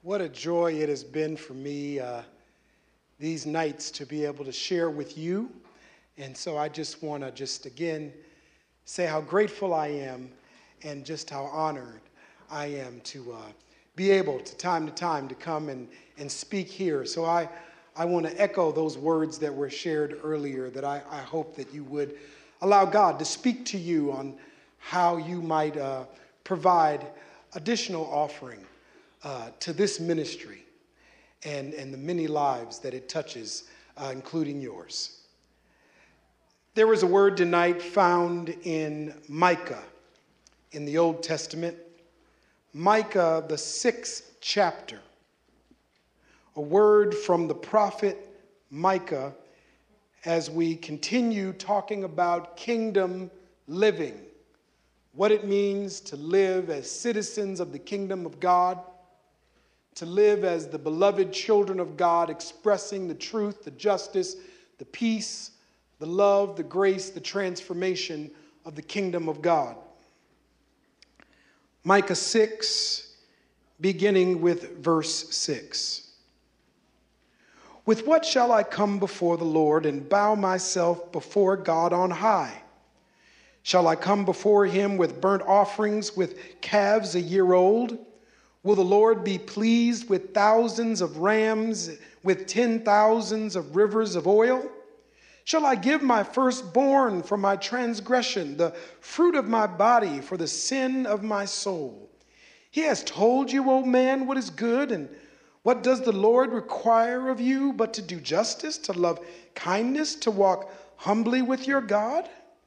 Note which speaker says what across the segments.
Speaker 1: What a joy it has been for me these nights to be able to share with you. And so I just want to again say how grateful I am and just how honored I am to be able to time to come and speak here. So I want to echo those words that were shared earlier, that I hope that you would allow God to speak to you on how you might provide additional offering to this ministry and the many lives that it touches, including yours. There was a word tonight found in Micah in the Old Testament. Micah, the 6th chapter. A word from the prophet Micah as we continue talking about kingdom living, what it means to live as citizens of the kingdom of God, to live as the beloved children of God, expressing the truth, the justice, the peace, the love, the grace, the transformation of the kingdom of God. Micah 6, beginning with verse 6. With what shall I come before the Lord and bow myself before God on high? Shall I come before him with burnt offerings, with calves a year old? Will the Lord be pleased with thousands of rams, with 10,000s of rivers of oil? Shall I give my firstborn for my transgression, the fruit of my body for the sin of my soul? He has told you, O man, what is good, and what does the Lord require of you but to do justice, to love kindness, to walk humbly with your God?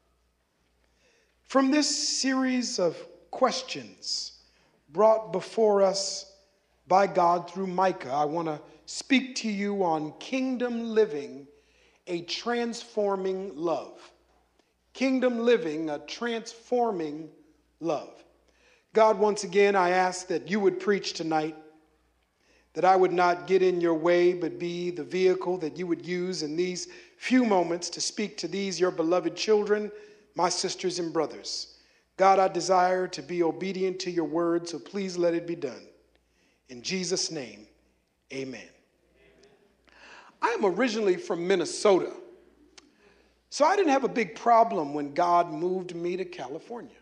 Speaker 1: From this series of questions brought before us by God through Micah, I want to speak to you on kingdom living, a transforming love. Kingdom living, a transforming love. God, once again, I ask that you would preach tonight, that I would not get in your way, but be the vehicle that you would use in these few moments to speak to these, your beloved children, my sisters and brothers. God, I desire to be obedient to your word, so please let it be done. In Jesus' name, amen. I am originally from Minnesota, so I didn't have a big problem when God moved me to California.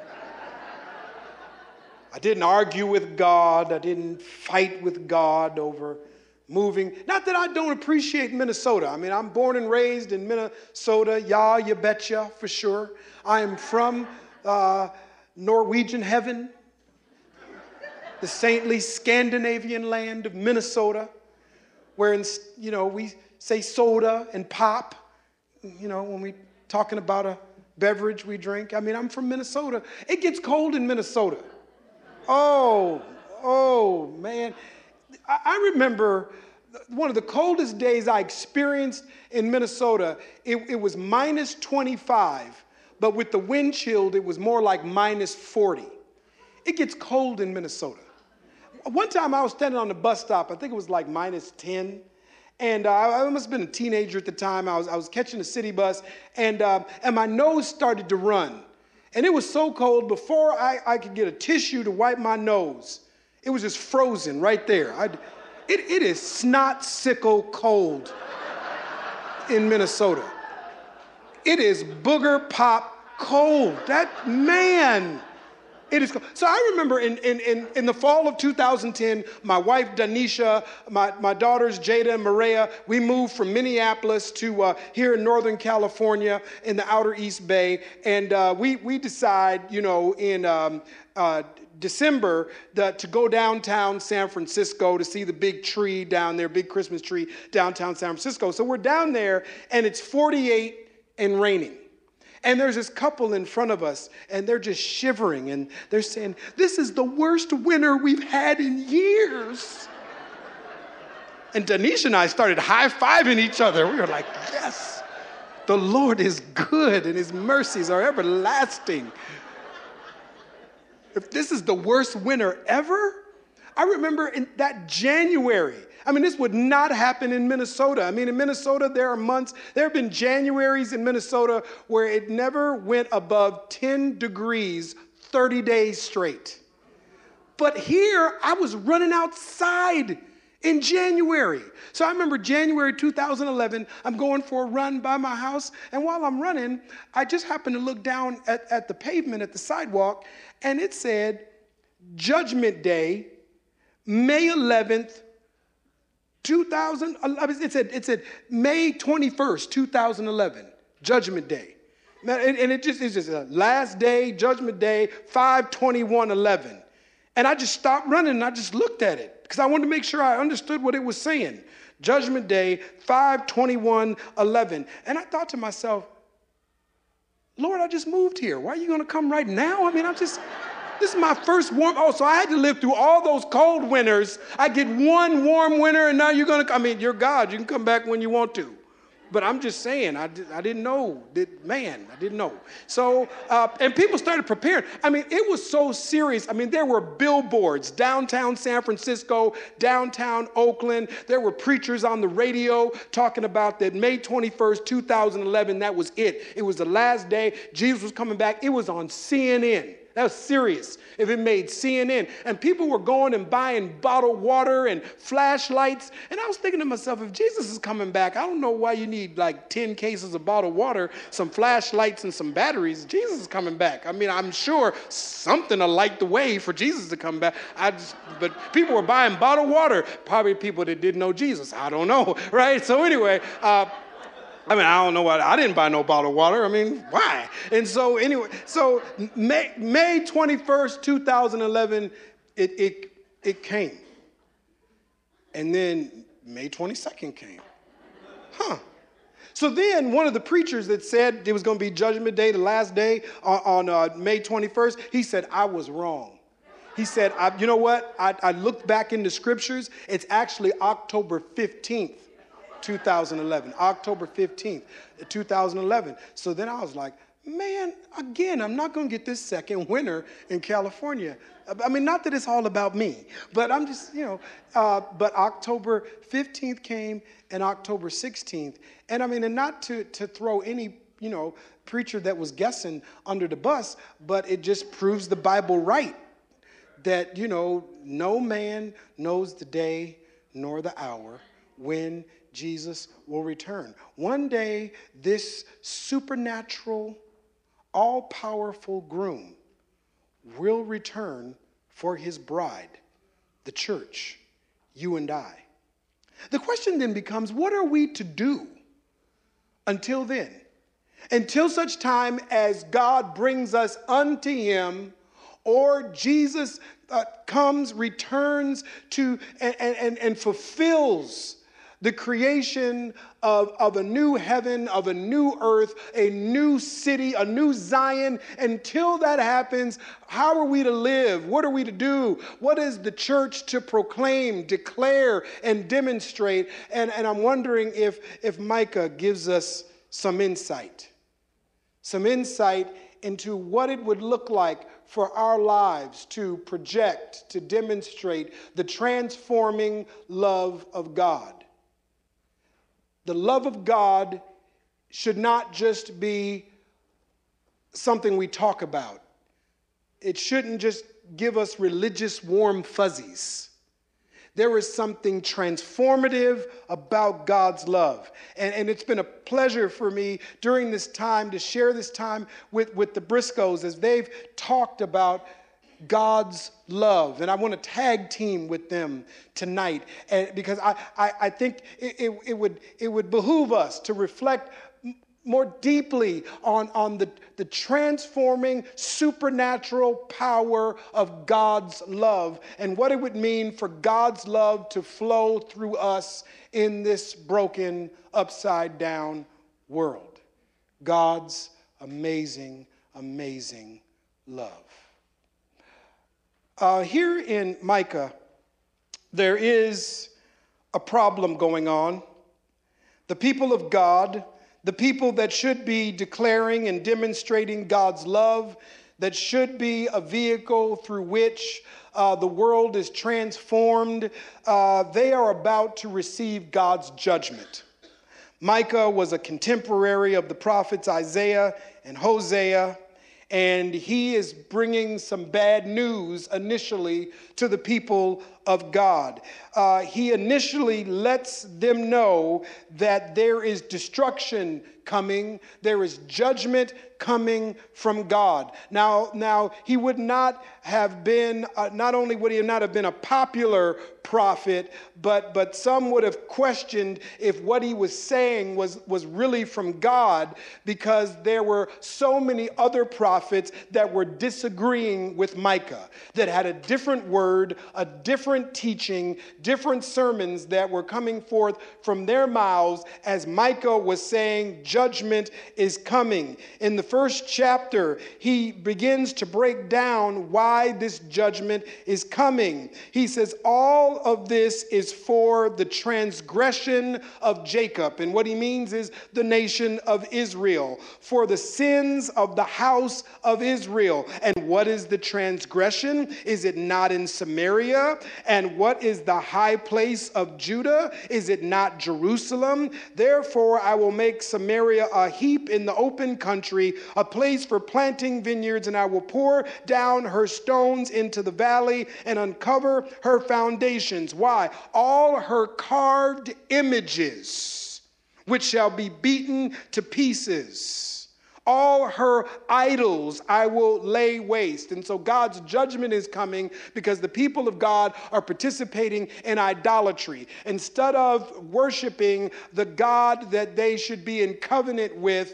Speaker 1: I didn't argue with God. I didn't fight with God over moving. Not that I don't appreciate Minnesota. I mean, I'm born and raised in Minnesota. Yeah, you betcha, for sure. I am from Norwegian heaven, the saintly Scandinavian land of Minnesota, where, we say soda and pop, when we're talking about a beverage we drink. I mean, I'm from Minnesota. It gets cold in Minnesota. Oh, man. I remember one of the coldest days I experienced in Minnesota. It was minus 25, but with the wind chilled, it was more like minus 40. It gets cold in Minnesota. One time I was standing on the bus stop, I think it was like minus 10, and I must have been a teenager at the time. I was catching a city bus, and my nose started to run. And it was so cold, before I could get a tissue to wipe my nose, it was just frozen right there. It is snot-sickle cold in Minnesota. It is booger pop cold. It is cold. So I remember in the fall of 2010, my wife Danisha, my daughters Jada and Maria, we moved from Minneapolis to here in Northern California in the outer East Bay. And we decide, in December to go downtown San Francisco to see the big tree down there, big Christmas tree downtown San Francisco. So we're down there and it's 48 and raining. And there's this couple in front of us, and they're just shivering, and they're saying, "This is the worst winter we've had in years." And Danisha and I started high-fiving each other. We were like, yes, the Lord is good, and his mercies are everlasting. If this is the worst winter ever, I remember in that January, this would not happen in Minnesota. In Minnesota, there have been Januaries in Minnesota where it never went above 10 degrees 30 days straight. But here, I was running outside in January. So I remember January 2011, I'm going for a run by my house. And while I'm running, I just happened to look down at the pavement, at the sidewalk, and it said, Judgment Day, May 11th, 2011. It said May 21st, 2011, Judgment Day. And it's just a last day, Judgment Day, 5/21/11. And I just stopped running and I just looked at it because I wanted to make sure I understood what it was saying. Judgment Day, 5/21/11. And I thought to myself, Lord, I just moved here. Why are you going to come right now? I mean, this is my first warm. Oh, so I had to live through all those cold winters. I get one warm winter and now you're going to, you're God. You can come back when you want to. But I'm just saying, I didn't know. I didn't know. So, and people started preparing. It was so serious. There were billboards, downtown San Francisco, downtown Oakland. There were preachers on the radio talking about that May 21st, 2011, that was it. It was the last day. Jesus was coming back. It was on CNN. That was serious if it made CNN. And people were going and buying bottled water and flashlights. And I was thinking to myself, if Jesus is coming back, I don't know why you need like 10 cases of bottled water, some flashlights, and some batteries. Jesus is coming back. I'm sure something will light the way for Jesus to come back. But people were buying bottled water. Probably people that didn't know Jesus. I don't know, right? So anyway, I don't know why. I didn't buy no bottled water. Why? And so anyway, so May 21st, 2011, it came. And then May 22nd came. So then one of the preachers that said it was going to be Judgment Day, the last day on May 21st, he said, I was wrong. He said, you know what? I looked back in the scriptures. It's actually October 15th. 2011, October 15th, 2011. So then I was like, man, again, I'm not going to get this second winter in California. Not that it's all about me, but I'm just, but October 15th came and October 16th. And and not to throw any, preacher that was guessing under the bus, but it just proves the Bible right that, no man knows the day nor the hour when Jesus will return. One day, this supernatural, all-powerful groom will return for his bride, the church, you and I. The question then becomes, what are we to do until then? Until such time as God brings us unto him, or Jesus comes, returns to, and fulfills the creation of a new heaven, of a new earth, a new city, a new Zion. Until that happens, how are we to live? What are we to do? What is the church to proclaim, declare, and demonstrate? And I'm wondering if Micah gives us some insight into what it would look like for our lives to project, to demonstrate the transforming love of God. The love of God should not just be something we talk about. It shouldn't just give us religious warm fuzzies. There is something transformative about God's love. And it's been a pleasure for me during this time to share this time with the Briscoes as they've talked about God's love. And I want to tag team with them tonight, and because I think it would behoove us to reflect more deeply on the transforming supernatural power of God's love and what it would mean for God's love to flow through us in this broken, upside down world. God's amazing, amazing love. Here in Micah, there is a problem going on. The people of God, the people that should be declaring and demonstrating God's love, that should be a vehicle through which the world is transformed, they are about to receive God's judgment. Micah was a contemporary of the prophets Isaiah and Hosea, and he is bringing some bad news initially to the people of God. He initially lets them know that there is destruction coming, there is judgment coming from God. Now he would not have been, not only would he not have been a popular prophet, but some would have questioned if what he was saying was really from God, because there were so many other prophets that were disagreeing with Micah, that had a different word, a different teaching, different sermons that were coming forth from their mouths as Micah was saying judgment is coming. In the first chapter, he begins to break down why this judgment is coming. He says all of this is for the transgression of Jacob. And what he means is the nation of Israel, for the sins of the house of Israel. And what is the transgression? Is it not in Samaria? And what is the high place of Judah? Is it not Jerusalem? Therefore, I will make Samaria a heap in the open country, a place for planting vineyards, and I will pour down her stones into the valley and uncover her foundations. Why? All her carved images, which shall be beaten to pieces. All her idols I will lay waste. And so God's judgment is coming because the people of God are participating in idolatry. Instead of worshiping the God that they should be in covenant with,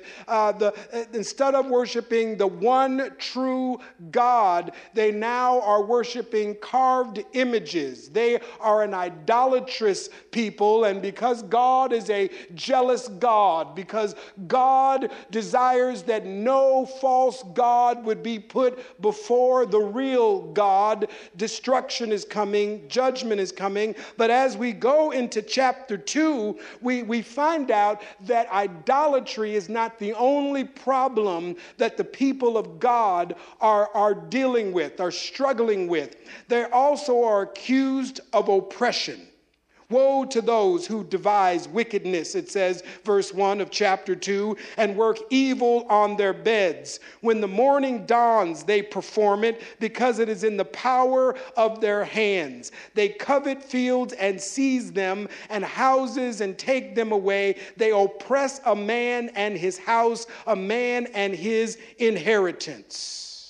Speaker 1: instead of worshiping the one true God, they now are worshiping carved images. They are an idolatrous people. And because God is a jealous God, because God desires that no false god would be put before the real God, destruction is coming, judgment is coming. But as we go into chapter 2, we find out that idolatry is not the only problem that the people of God are dealing with, are struggling with. They also are accused of oppression. Woe to those who devise wickedness, it says, verse 1 of chapter 2, and work evil on their beds. When the morning dawns, they perform it, because it is in the power of their hands. They covet fields and seize them, and houses and take them away. They oppress a man and his house, a man and his inheritance.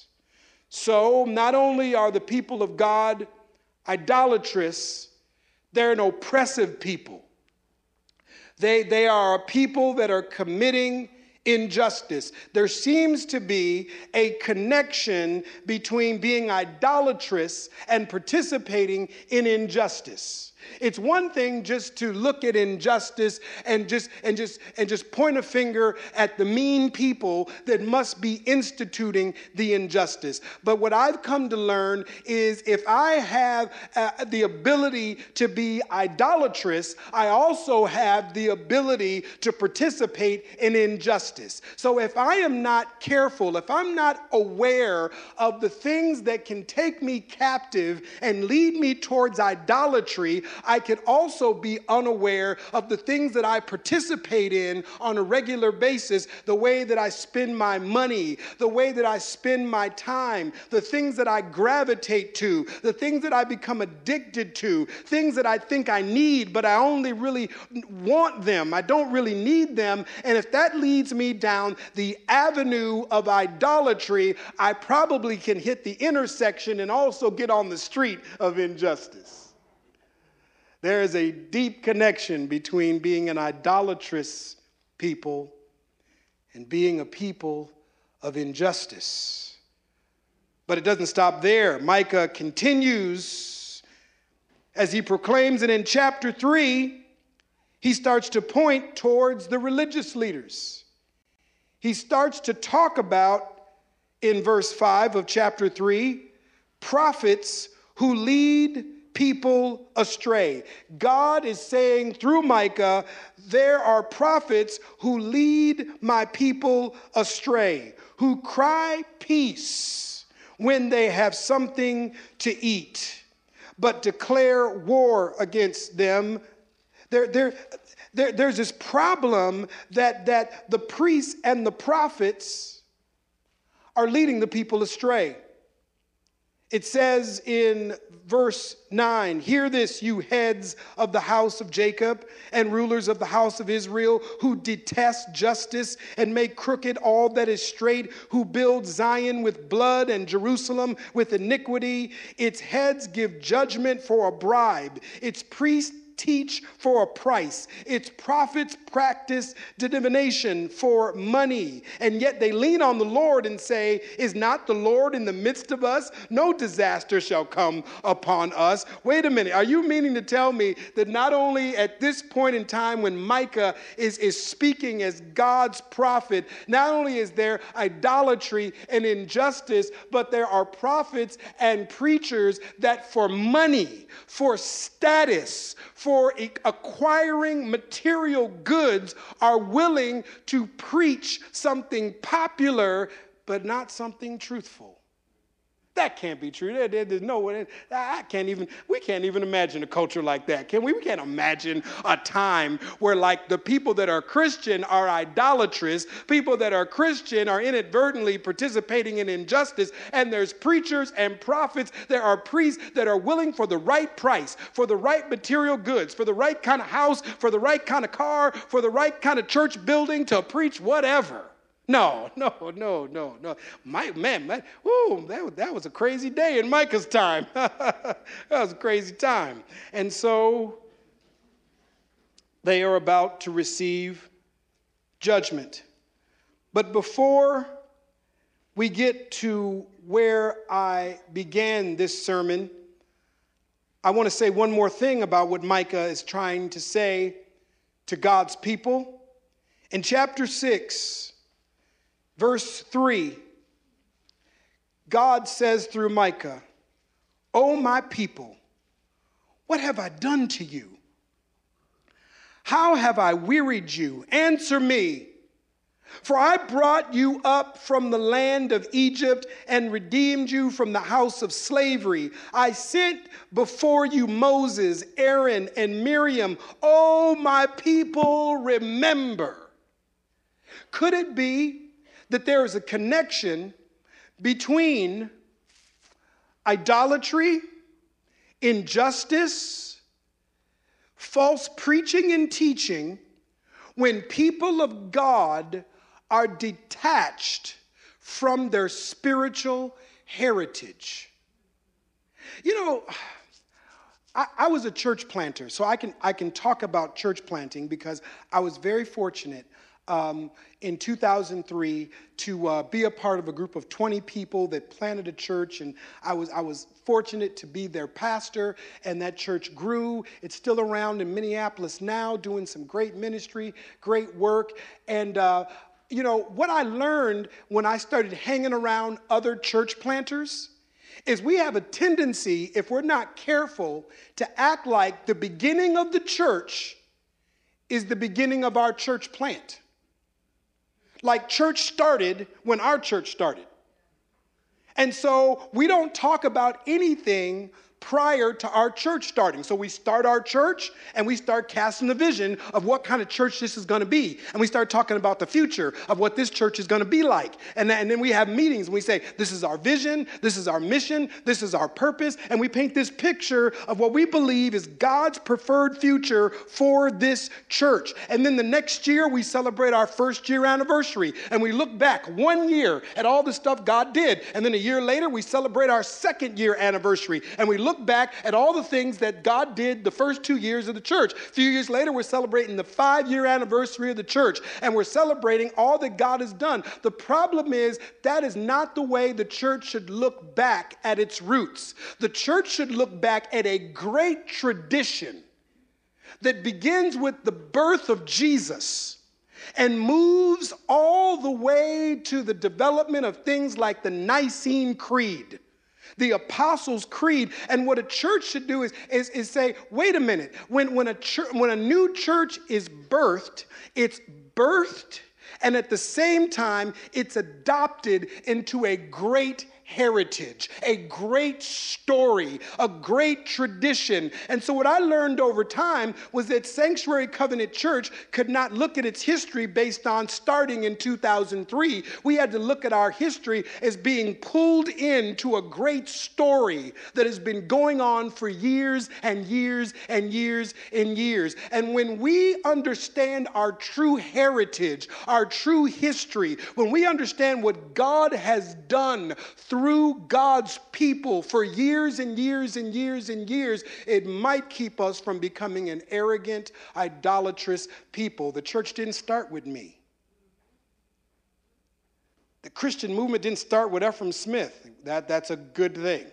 Speaker 1: So not only are the people of God idolatrous, they're an oppressive people. They are a people that are committing injustice. There seems to be a connection between being idolatrous and participating in injustice. It's one thing just to look at injustice and just point a finger at the mean people that must be instituting the injustice. But what I've come to learn is if I have the ability to be idolatrous, I also have the ability to participate in injustice. So if I am not careful, if I'm not aware of the things that can take me captive and lead me towards idolatry, I could also be unaware of the things that I participate in on a regular basis, the way that I spend my money, the way that I spend my time, the things that I gravitate to, the things that I become addicted to, things that I think I need, but I only really want them. I don't really need them. And if that leads me down the avenue of idolatry, I probably can hit the intersection and also get on the street of injustice. There is a deep connection between being an idolatrous people and being a people of injustice. But it doesn't stop there. Micah continues as he proclaims, and in chapter 3, he starts to point towards the religious leaders. He starts to talk about, in verse 5 of chapter 3, prophets who lead people astray. God is saying through Micah, there are prophets who lead my people astray, who cry peace when they have something to eat, but declare war against them. There's this problem that the priests and the prophets are leading the people astray. It says in verse 9, "Hear this, you heads of the house of Jacob and rulers of the house of Israel, who detest justice and make crooked all that is straight, who build Zion with blood and Jerusalem with iniquity. Its heads give judgment for a bribe. Its priests teach for a price. Its prophets practice divination for money. And yet they lean on the Lord and say, is not the Lord in the midst of us? No disaster shall come upon us." Wait a minute. Are you meaning to tell me that not only at this point in time when Micah is speaking as God's prophet, not only is there idolatry and injustice, but there are prophets and preachers that for money, for status, for acquiring material goods are willing to preach something popular, but not something truthful. That can't be true. There's no way. We can't even imagine a culture like that, can we? We can't imagine a time where like the people that are Christian are idolatrous, people that are Christian are inadvertently participating in injustice, and there's preachers and prophets, there are priests that are willing for the right price, for the right material goods, for the right kind of house, for the right kind of car, for the right kind of church building to preach whatever. No. That was a crazy day in Micah's time. That was a crazy time. And so they are about to receive judgment. But before we get to where I began this sermon, I want to say one more thing about what Micah is trying to say to God's people. In chapter 6, verse 3, God says through Micah, "O my people, what have I done to you? How have I wearied you? Answer me. For I brought you up from the land of Egypt and redeemed you from the house of slavery. I sent before you Moses, Aaron, and Miriam. O my people, remember." Could it be that there is a connection between idolatry, injustice, false preaching and teaching when people of God are detached from their spiritual heritage? You know, I was a church planter, so I can talk about church planting because I was very fortunate in 2003 to be a part of a group of 20 people that planted a church, and I was fortunate to be their pastor, and that church grew. It's still around in Minneapolis now, doing some great ministry, great work. And you know, what I learned when I started hanging around other church planters is we have a tendency, if we're not careful, to act like the beginning of the church is the beginning of our church plant. Like church started when our church started. And so we don't talk about anything prior to our church starting. So we start our church and we start casting the vision of what kind of church this is going to be. And we start talking about the future of what this church is going to be like. And then we have meetings and we say, this is our vision, this is our mission, this is our purpose. And we paint this picture of what we believe is God's preferred future for this church. And then the next year we celebrate our first year anniversary. And we look back 1 year at all the stuff God did. And then a year later we celebrate our second year anniversary. And we look back at all the things that God did the first 2 years of the church. A few years later, we're celebrating the 5-year anniversary of the church, and we're celebrating all that God has done. The problem is that is not the way the church should look back at its roots. The church should look back at a great tradition that begins with the birth of Jesus and moves all the way to the development of things like the Nicene Creed, the Apostles' Creed. And what a church should do is say, wait a minute, when a new church is birthed, it's birthed and at the same time it's adopted into a great heritage, a great story, a great tradition. And so what I learned over time was that Sanctuary Covenant Church could not look at its history based on starting in 2003. We had to look at our history as being pulled into a great story that has been going on for years and years and years and years. And when we understand our true heritage, our true history, when we understand what God has done through God's people for years and years and years and years, it might keep us from becoming an arrogant, idolatrous people. The church didn't start with me. The Christian movement didn't start with Ephraim Smith. That's a good thing.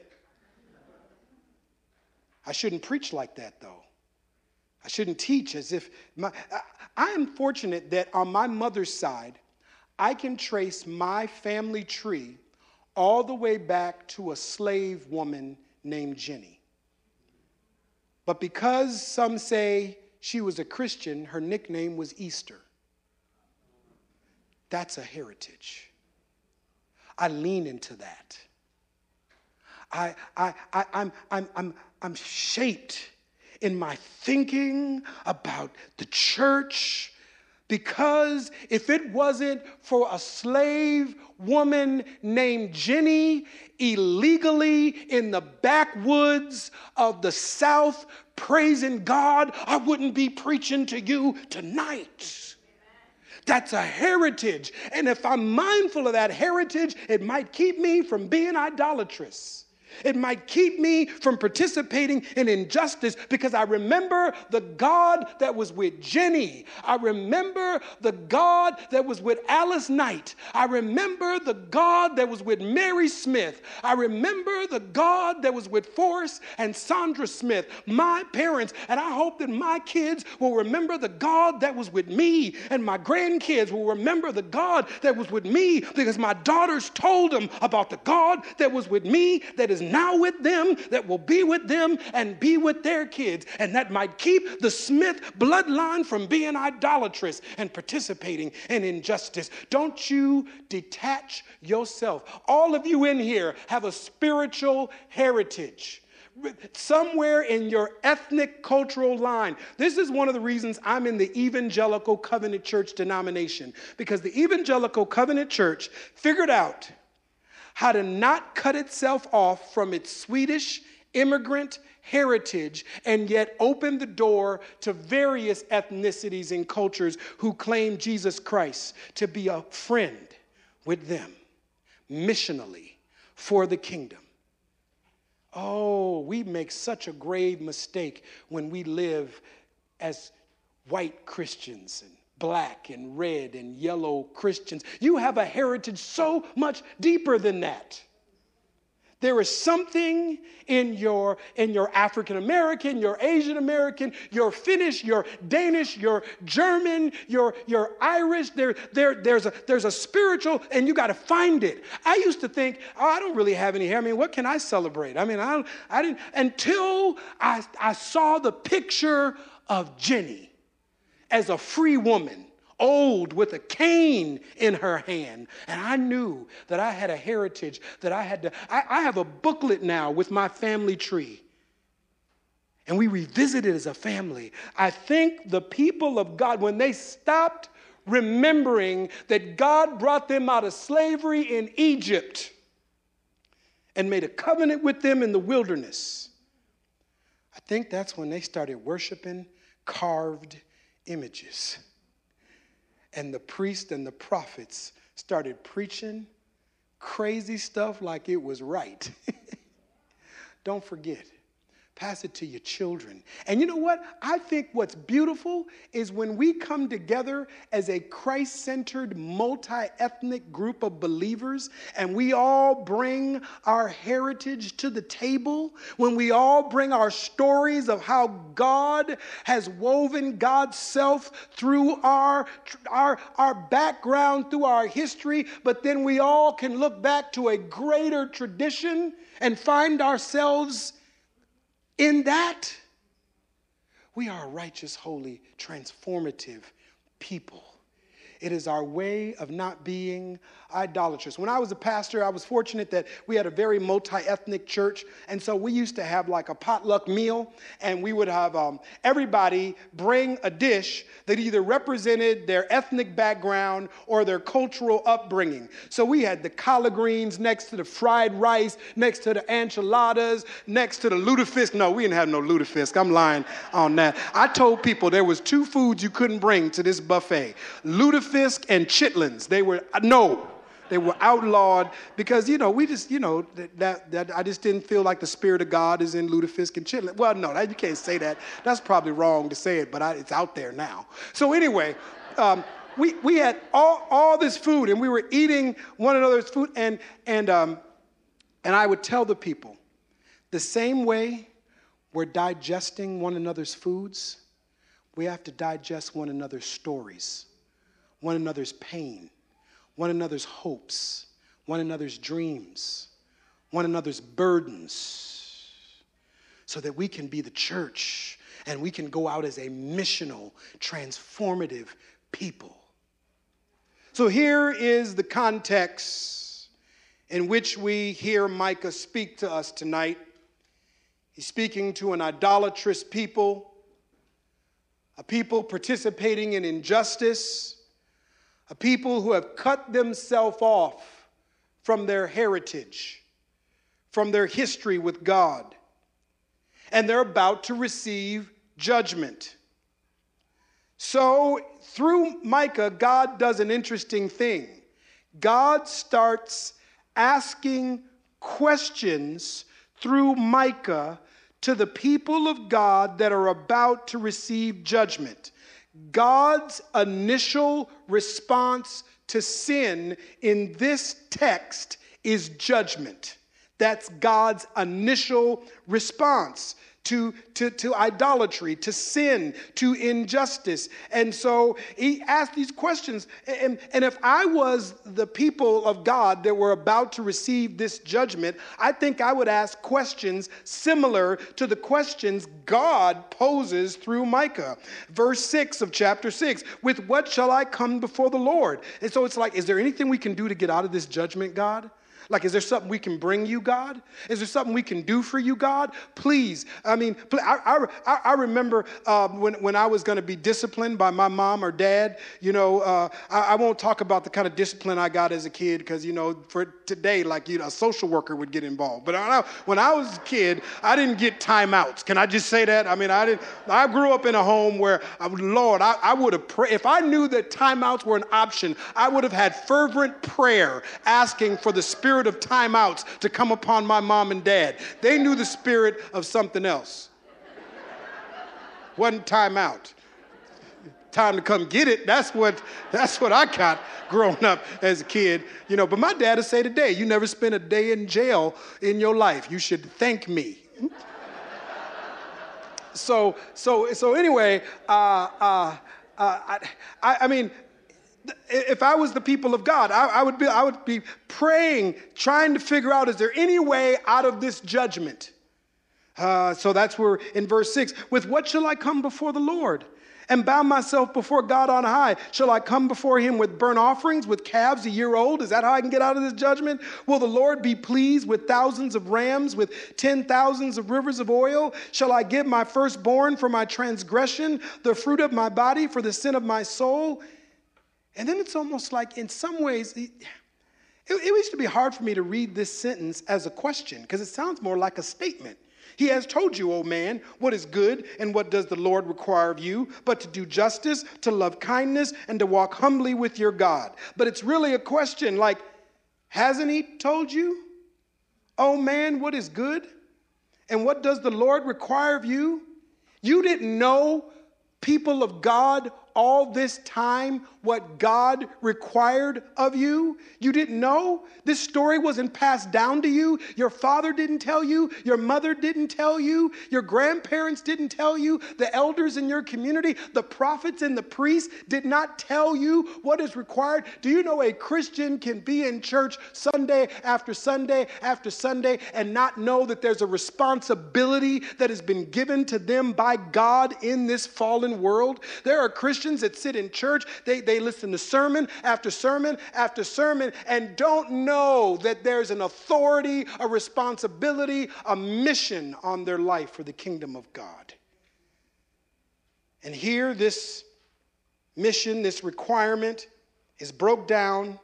Speaker 1: I shouldn't preach like that, though. I shouldn't teach as if I am fortunate that on my mother's side, I can trace my family tree all the way back to a slave woman named Jenny. But because some say she was a Christian, her nickname was Easter. That's a heritage. I lean into that. I'm shaped in my thinking about the church, because if it wasn't for a slave woman named Jenny illegally in the backwoods of the South praising God, I wouldn't be preaching to you tonight. That's a heritage. And if I'm mindful of that heritage, it might keep me from being idolatrous. It might keep me from participating in injustice, because I remember the God that was with Jenny. I remember the God that was with Alice Knight. I remember the God that was with Mary Smith. I remember the God that was with Forrest and Sandra Smith, my parents. And I hope that my kids will remember the God that was with me, and my grandkids will remember the God that was with me, because my daughters told them about the God that was with me, that is now with them, that will be with them and be with their kids. And that might keep the Smith bloodline from being idolatrous and participating in injustice. Don't you detach yourself. All of you in here have a spiritual heritage. Somewhere in your ethnic cultural line. This is one of the reasons I'm in the Evangelical Covenant Church denomination, because the Evangelical Covenant Church figured out how to not cut itself off from its Swedish immigrant heritage and yet open the door to various ethnicities and cultures who claim Jesus Christ to be a friend with them, missionally, for the kingdom. Oh, we make such a grave mistake when we live as white Christians and black and red and yellow Christians. You have a heritage so much deeper than that. There is something in your African American, your Asian American, your Finnish, your Danish, your German, your Irish. There's a spiritual, and you got to find it. I used to think, oh, I don't really have any hair. I mean, what can I celebrate? I mean, I didn't until I saw the picture of Jenny as a free woman, old with a cane in her hand. And I knew that I had a heritage that I had to, I have a booklet now with my family tree. And we revisit it as a family. I think the people of God, when they stopped remembering that God brought them out of slavery in Egypt and made a covenant with them in the wilderness, I think that's when they started worshiping carved images. And the priests and the prophets started preaching crazy stuff like it was right. Don't forget. Pass it to your children. And you know what? I think what's beautiful is when we come together as a Christ-centered, multi-ethnic group of believers, and we all bring our heritage to the table, when we all bring our stories of how God has woven God's self through our background, through our history, but then we all can look back to a greater tradition and find ourselves in that, we are a righteous, holy, transformative people. It is our way of not being idolatrous. When I was a pastor, I was fortunate that we had a very multi-ethnic church, and so we used to have like a potluck meal, and we would have everybody bring a dish that either represented their ethnic background or their cultural upbringing. So we had the collard greens next to the fried rice, next to the enchiladas, next to the lutefisk. No, we didn't have no lutefisk. I'm lying on that. I told people there was two foods you couldn't bring to this buffet: lutefisk and chitlins. They were outlawed because, we just, that I just didn't feel like the Spirit of God is in lutefisk and chitlins. Well, no, you can't say that. That's probably wrong to say it, but it's out there now. So anyway, we had all this food, and we were eating one another's food, and I would tell the people, the same way we're digesting one another's foods, we have to digest one another's stories, one another's pain, one another's hopes, one another's dreams, one another's burdens, so that we can be the church and we can go out as a missional, transformative people. So here is the context in which we hear Micah speak to us tonight. He's speaking to an idolatrous people, a people participating in injustice, a people who have cut themselves off from their heritage, from their history with God, and they're about to receive judgment. So through Micah, God does an interesting thing. God starts asking questions through Micah to the people of God that are about to receive judgment. God's initial response to sin in this text is judgment. That's God's initial response to idolatry, to sin, to injustice. And so he asked these questions. And if I was the people of God that were about to receive this judgment, I think I would ask questions similar to the questions God poses through Micah. Verse 6 of chapter 6, with what shall I come before the Lord? And so it's like, is there anything we can do to get out of this judgment, God? Like, is there something we can bring you, God? Is there something we can do for you, God? Please. I mean, I remember when I was going to be disciplined by my mom or dad, I won't talk about the kind of discipline I got as a kid because, for today, like, a social worker would get involved. But when I was a kid, I didn't get timeouts. Can I just say that? I mean, I grew up in a home where, Lord, I would have prayed. If I knew that timeouts were an option, I would have had fervent prayer asking for the spirit of timeouts to come upon my mom and dad. They knew the spirit of something else. Wasn't timeout. Time to come get it. That's what I got growing up as a kid. But my dad would say today, you never spent a day in jail in your life. You should thank me. So anyway, I mean, if I was the people of God, I would be praying, trying to figure out, is there any way out of this judgment? So that's where in verse 6, with what shall I come before the Lord and bow myself before God on high? Shall I come before him with burnt offerings, with calves a year old? Is that how I can get out of this judgment? Will the Lord be pleased with thousands of rams, with 10,000s of rivers of oil? Shall I give my firstborn for my transgression, the fruit of my body for the sin of my soul? And then it's almost like, in some ways, it used to be hard for me to read this sentence as a question because it sounds more like a statement. He has told you, O man, what is good and what does the Lord require of you, but to do justice, to love kindness, and to walk humbly with your God. But it's really a question like, hasn't he told you, O man, what is good and what does the Lord require of you? You didn't know, people of God, all this time what God required of you? You didn't know? This story wasn't passed down to you? Your father didn't tell you? Your mother didn't tell you? Your grandparents didn't tell you? The elders in your community, the prophets and the priests did not tell you what is required? Do you know a Christian can be in church Sunday after Sunday after Sunday and not know that there's a responsibility that has been given to them by God in this fallen world? There are Christians Christians that sit in church, they listen to sermon after sermon after sermon and don't know that there's an authority, a responsibility, a mission on their life for the kingdom of God. And here this mission, this requirement is broke down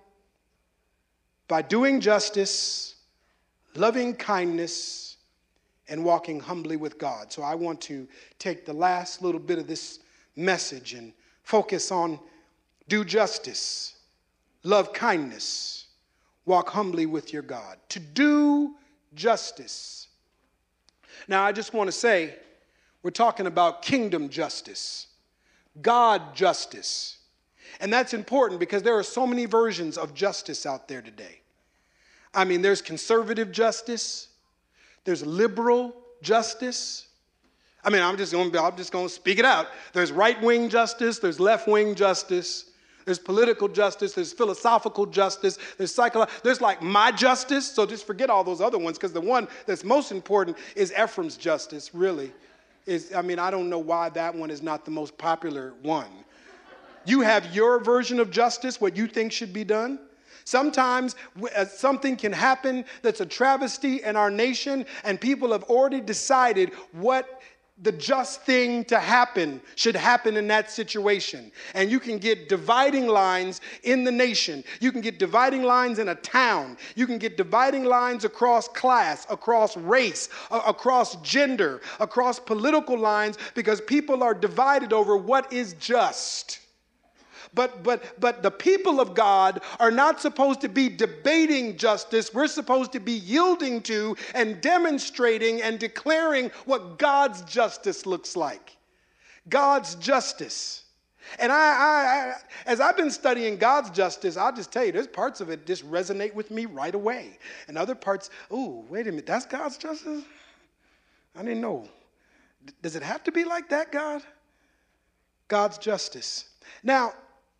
Speaker 1: by doing justice, loving kindness, and walking humbly with God. So I want to take the last little bit of this message and focus on do justice, love kindness, walk humbly with your God. To do justice. Now I just want to say, we're talking about kingdom justice, God justice. And that's important because there are so many versions of justice out there today. I mean, there's conservative justice. There's liberal justice. I mean, I'm just going to speak it out. There's right-wing justice. There's left-wing justice. There's political justice. There's philosophical justice. There's psychological. There's like my justice. So just forget all those other ones because the one that's most important is Ephraim's justice, really. I don't know why that one is not the most popular one. You have your version of justice, what you think should be done. Sometimes something can happen that's a travesty in our nation, and people have already decided what the just thing to happen should happen in that situation. And you can get dividing lines in the nation. You can get dividing lines in a town. You can get dividing lines across class, across race, across gender, across political lines, because people are divided over what is just. But the people of God are not supposed to be debating justice. We're supposed to be yielding to and demonstrating and declaring what God's justice looks like. God's justice. And I as I've been studying God's justice, I'll just tell you, there's parts of it just resonate with me right away. And other parts, oh, wait a minute, that's God's justice? I didn't know. Does it have to be like that, God? God's justice. Now,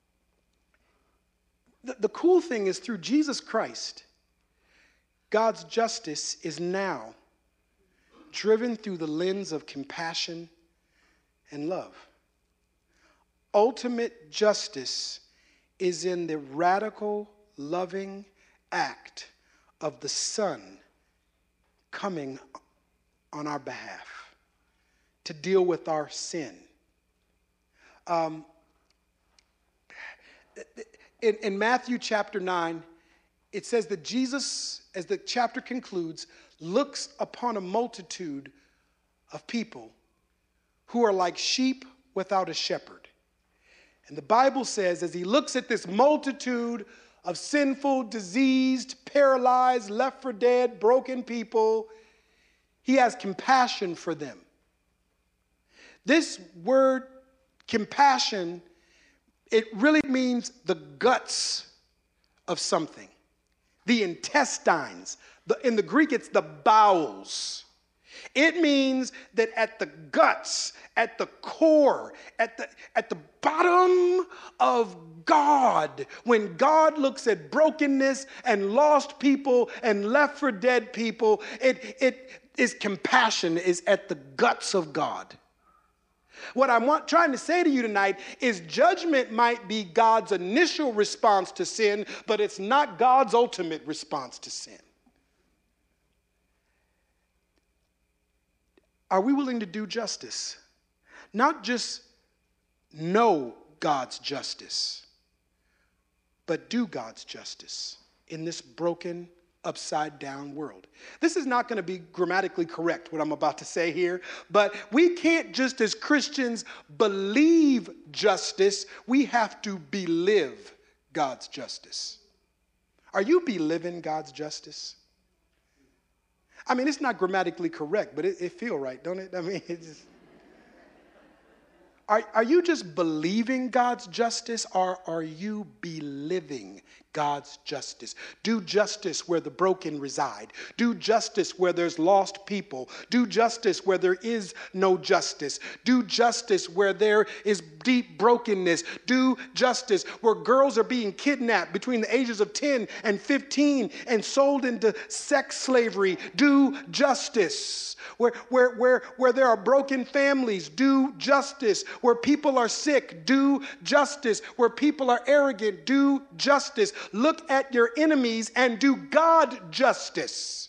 Speaker 1: the cool thing is through Jesus Christ, God's justice is now driven through the lens of compassion and love. Ultimate justice is in the radical, loving act of the Son coming on our behalf to deal with our sin. In Matthew chapter 9, it says that Jesus, as the chapter concludes, looks upon a multitude of people who are like sheep without a shepherd. And the Bible says, as he looks at this multitude of sinful, diseased, paralyzed, left for dead, broken people, he has compassion for them. This word, compassion, it really means the guts of something, the intestines. In the Greek, it's the bowels. It means that at the guts, at the core, at the bottom of God, when God looks at brokenness and lost people and left for dead people, compassion is at the guts of God. What I'm trying to say to you tonight is judgment might be God's initial response to sin, but it's not God's ultimate response to sin. Are we willing to do justice? Not just know God's justice, but do God's justice in this broken, upside down world. This is not going to be grammatically correct, what I'm about to say here, but we can't just as Christians believe justice, we have to believe God's justice. Are you believing God's justice? I mean, it's not grammatically correct, but it feels right, don't it? I mean, it just... Are you just believing God's justice, or are you believing God's justice. Do justice where the broken reside. Do justice where there's lost people. Do justice where there is no justice. Do justice where there is deep brokenness. Do justice where girls are being kidnapped between the ages of 10 and 15 and sold into sex slavery. Do justice. Where there are broken families, do justice. Where people are sick, do justice. Where people are arrogant, do justice. Look at your enemies and do God justice.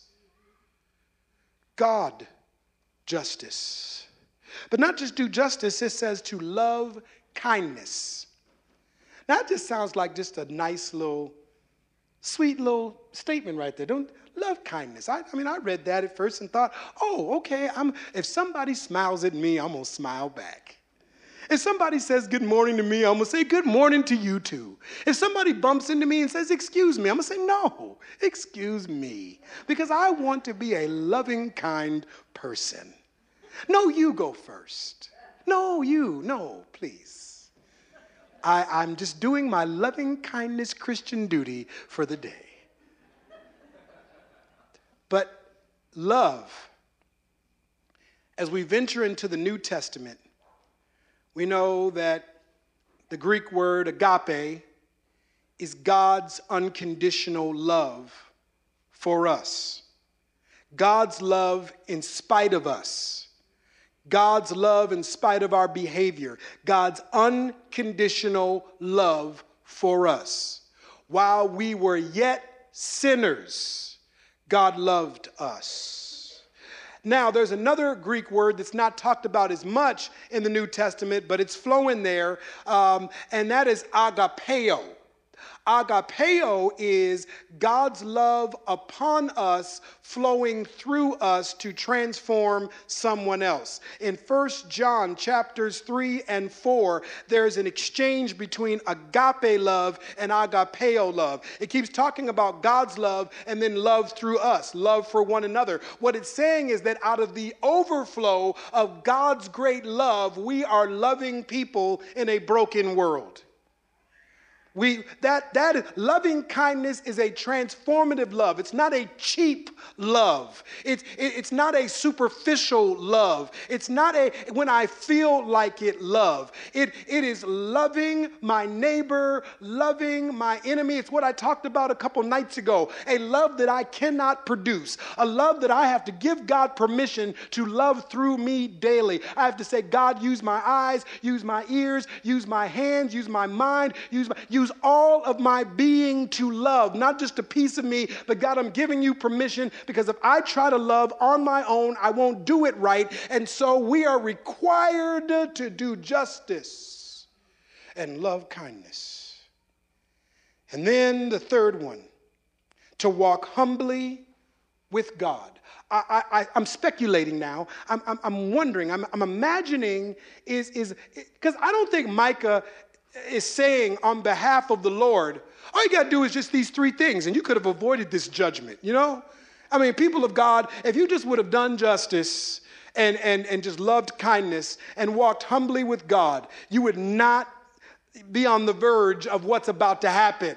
Speaker 1: God justice. But not just do justice, it says to love kindness. Now, that just sounds like just a nice little, sweet little statement right there. Don't love kindness. I read that at first and thought, oh, okay, if somebody smiles at me, I'm going to smile back. If somebody says good morning to me, I'm going to say good morning to you too. If somebody bumps into me and says excuse me, I'm going to say no, excuse me. Because I want to be a loving, kind person. No, you go first. No, please. I'm just doing my loving kindness Christian duty for the day. But love, as we venture into the New Testament, we know that the Greek word agape is God's unconditional love for us. God's love in spite of us. God's love in spite of our behavior. God's unconditional love for us. While we were yet sinners, God loved us. Now, there's another Greek word that's not talked about as much in the New Testament, but it's flowing there, and that is agapeo. Agapeo is God's love upon us, flowing through us to transform someone else. In 1 John chapters 3 and 4, there's an exchange between agape love and agapeo love. It keeps talking about God's love and then love through us, love for one another. What it's saying is that out of the overflow of God's great love, we are loving people in a broken world. That loving kindness is a transformative love. It's not a cheap love. It's not a superficial love. It's not a when I feel like it love. It is loving my neighbor, loving my enemy. It's what I talked about a couple nights ago. A love that I cannot produce. A love that I have to give God permission to love through me daily. I have to say, God, use my eyes, use my ears, use my hands, use my mind, use all of my being to love, not just a piece of me, but God, I'm giving you permission, because if I try to love on my own, I won't do it right. And so we are required to do justice and love kindness. And then the third one, to walk humbly with God. I'm speculating now. I'm wondering, I'm imagining is because I don't think Micah is saying on behalf of the Lord, all you got to do is just these three things and you could have avoided this judgment, you know? I mean, people of God, if you just would have done justice and just loved kindness and walked humbly with God, you would not be on the verge of what's about to happen.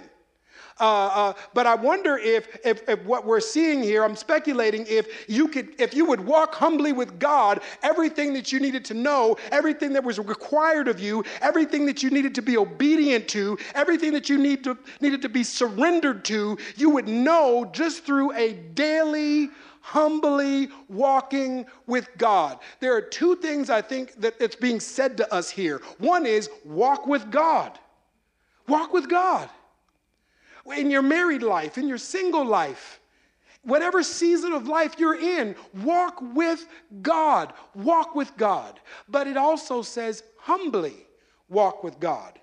Speaker 1: But I wonder if what we're seeing here, I'm speculating, if you would walk humbly with God, everything that you needed to know, everything that was required of you, everything that you needed to be obedient to, everything that you needed to be surrendered to, you would know just through a daily, humbly walking with God. There are two things I think that's being said to us here. One is walk with God. Walk with God. In your married life, in your single life, whatever season of life you're in, walk with God. Walk with God. But it also says humbly walk with God.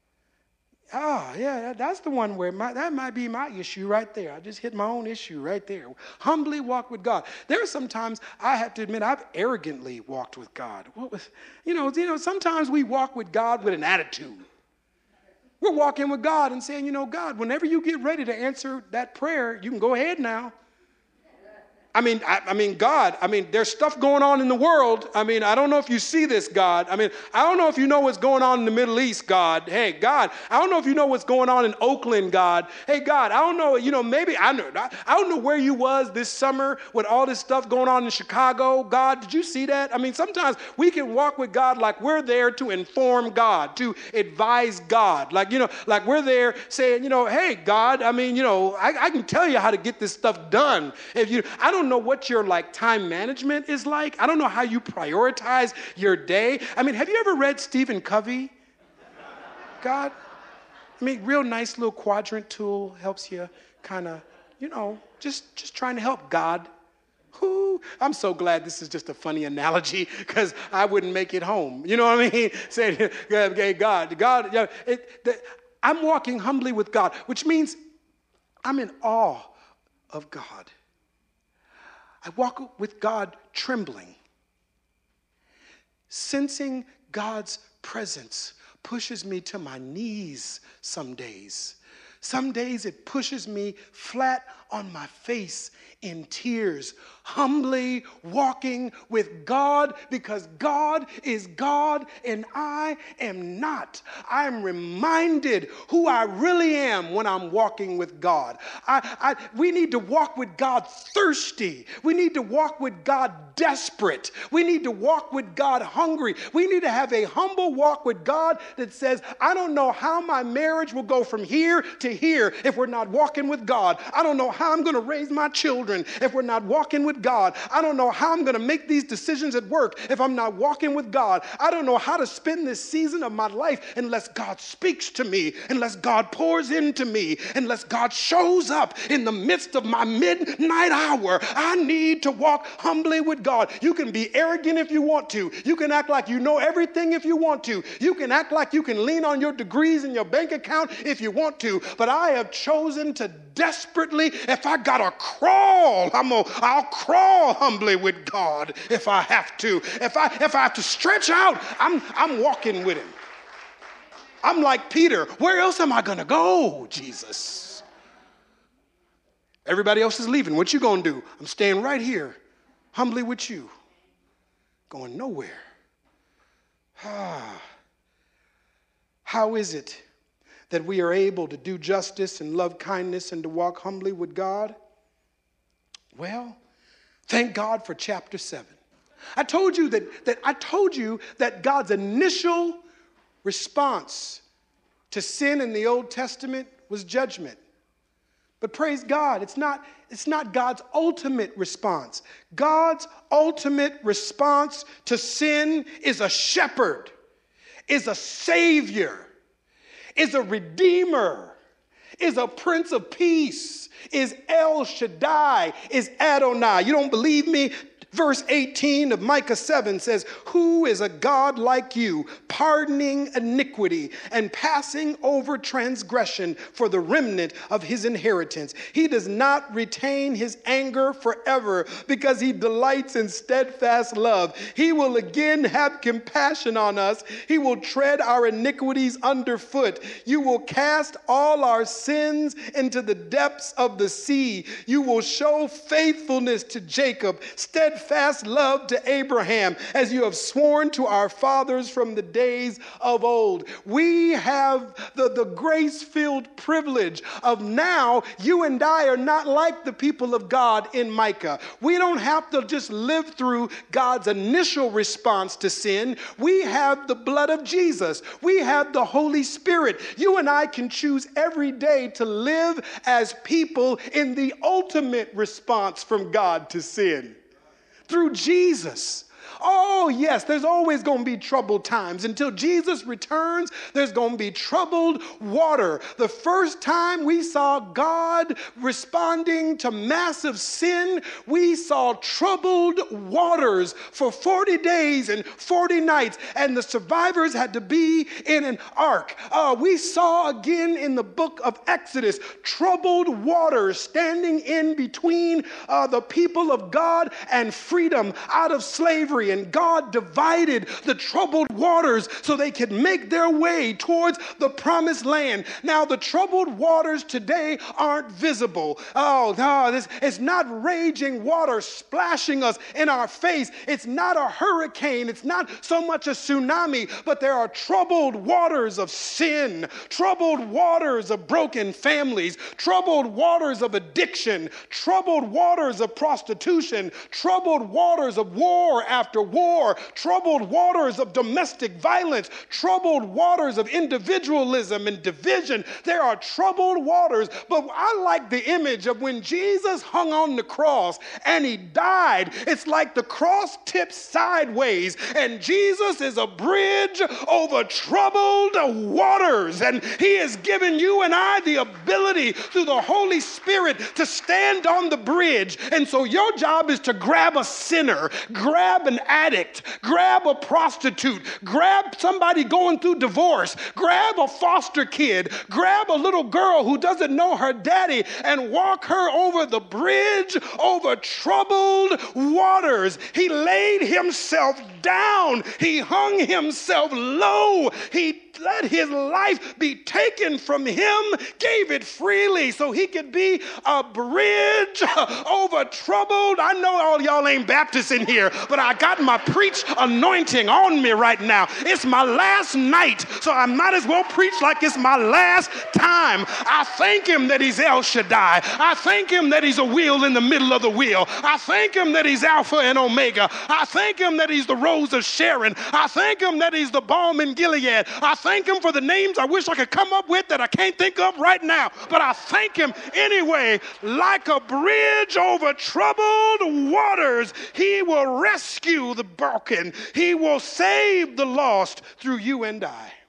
Speaker 1: Yeah, that's the one where that might be my issue right there. I just hit my own issue right there. Humbly walk with God. There are sometimes I have to admit I've arrogantly walked with God. Sometimes we walk with God with an attitude. We're walking with God and saying, God, whenever you get ready to answer that prayer, you can go ahead now. God, there's stuff going on in the world. I don't know if you see this, God. I don't know if you know what's going on in the Middle East, God. Hey, God, I don't know if you know what's going on in Oakland, God. Hey, God, I don't know, maybe, I don't know where you was this summer with all this stuff going on in Chicago. God, did you see that? Sometimes we can walk with God like we're there to inform God, to advise God. Like we're there saying, hey, God, I can tell you how to get this stuff done. I don't know what your time management is like. I don't know how you prioritize your day. Have you ever read Stephen Covey? God, real nice little quadrant tool helps you kind of, just trying to help God. I'm so glad this is just a funny analogy because I wouldn't make it home. You know what I mean? Saying, hey, God, I'm walking humbly with God, which means I'm in awe of God. I walk with God trembling. Sensing God's presence pushes me to my knees some days. Some days it pushes me flat on my face in tears, humbly walking with God because God is God and I am not. I'm reminded who I really am when I'm walking with God. We need to walk with God thirsty. We need to walk with God desperate. We need to walk with God hungry. We need to have a humble walk with God that says, I don't know how my marriage will go from here to here if we're not walking with God. I don't know how I'm going to raise my children if we're not walking with God. I don't know how I'm going to make these decisions at work if I'm not walking with God. I don't know how to spend this season of my life unless God speaks to me, unless God pours into me, unless God shows up in the midst of my midnight hour. I need to walk humbly with God. You can be arrogant if you want to. You can act like you know everything if you want to. You can act like you can lean on your degrees in your bank account if you want to. But I have chosen to desperately, if I gotta crawl, I'll crawl humbly with God if I have to. If I have to stretch out, I'm walking with him. I'm like Peter. Where else am I gonna go, Jesus? Everybody else is leaving. What you gonna do? I'm staying right here, humbly with you, going nowhere. How is it that we are able to do justice and love kindness and to walk humbly with God? Well, thank God for chapter 7. I told you that God's initial response to sin in the Old Testament was judgment. But praise God, it's not God's ultimate response. God's ultimate response to sin is a shepherd, is a savior, is a redeemer, is a prince of peace, is El Shaddai, is Adonai. You don't believe me? Verse 18 of Micah 7 says, who is a God like you, pardoning iniquity and passing over transgression for the remnant of his inheritance? He does not retain his anger forever because he delights in steadfast love. He will again have compassion on us. He will tread our iniquities underfoot. You will cast all our sins into the depths of the sea. You will show faithfulness to Jacob, steadfast love to Abraham, as you have sworn to our fathers from the days of old. We have the grace-filled privilege of now you and I are not like the people of God in Micah. We don't have to just live through God's initial response to sin. We have the blood of Jesus. We have the Holy Spirit. You and I can choose every day to live as people in the ultimate response from God to sin. Through Jesus. Oh, yes, there's always going to be troubled times. Until Jesus returns, there's going to be troubled water. The first time we saw God responding to massive sin, we saw troubled waters for 40 days and 40 nights, and the survivors had to be in an ark. We saw again in the book of Exodus troubled waters standing in between the people of God and freedom out of slavery. Missouri, and God divided the troubled waters so they could make their way towards the promised land. Now, the troubled waters today aren't visible. Oh, no, it's not raging water splashing us in our face. It's not a hurricane. It's not so much a tsunami, but there are troubled waters of sin, troubled waters of broken families, troubled waters of addiction, troubled waters of prostitution, troubled waters of war after war, troubled waters of domestic violence, troubled waters of individualism and division. There are troubled waters, but I like the image of when Jesus hung on the cross and he died. It's like the cross tips sideways and Jesus is a bridge over troubled waters, and he has given you and I the ability through the Holy Spirit to stand on the bridge. And so your job is to grab a sinner, grab an addict, grab a prostitute, grab somebody going through divorce, grab a foster kid, grab a little girl who doesn't know her daddy, and walk her over the bridge over troubled waters. He laid himself down. He hung himself low. He let his life be taken from him, gave it freely so he could be a bridge over troubled. I know all y'all ain't Baptists in here, but I got my preach anointing on me right now. It's my last night, so I might as well preach like it's my last time. I thank him that he's El Shaddai. I thank him that he's a wheel in the middle of the wheel. I thank him that he's Alpha and Omega. I thank him that he's the Rose of Sharon. I thank him that he's the balm in Gilead. I thank him for the names I wish I could come up with that I can't think of right now, but I thank him anyway. Like a bridge over troubled waters, he will rescue the broken. He will save the lost through you and I.